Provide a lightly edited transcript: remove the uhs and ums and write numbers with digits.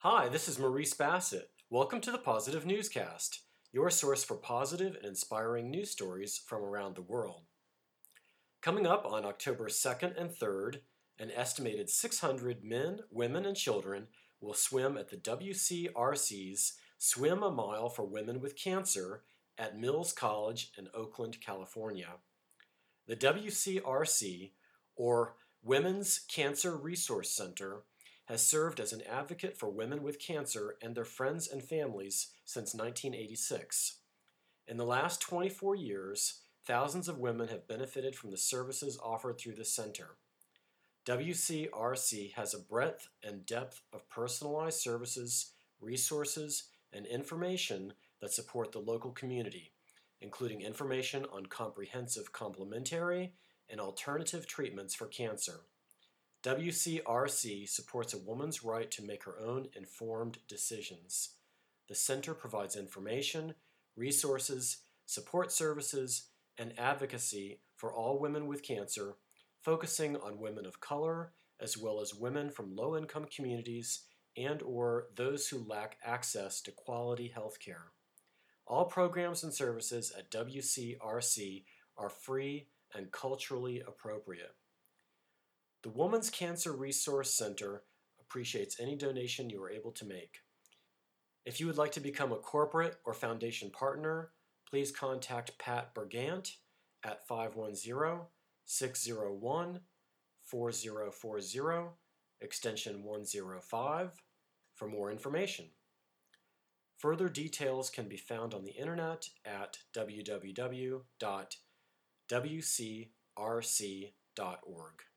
Hi, this is Maurice Bassett. Welcome to the Positive Newscast, your source for positive and inspiring news stories from around the world. Coming up on October 2nd and 3rd, an estimated 600 men, women, and children will swim at the WCRC's Swim a Mile for Women with Cancer at Mills College in Oakland, California. The WCRC, or Women's Cancer Resource Center, has served as an advocate for women with cancer and their friends and families since 1986. In the last 24 years, thousands of women have benefited from the services offered through the center. WCRC has a breadth and depth of personalized services, resources, and information that support the local community, including information on comprehensive complementary and alternative treatments for cancer. WCRC supports a woman's right to make her own informed decisions. The center provides information, resources, support services, and advocacy for all women with cancer, focusing on women of color as well as women from low-income communities and/or those who lack access to quality health care. All programs and services at WCRC are free and culturally appropriate. The Women's Cancer Resource Center appreciates any donation you are able to make. If you would like to become a corporate or foundation partner, please contact Pat Bergant at 510-601-4040, extension 105, for more information. Further details can be found on the internet at www.wcrc.org.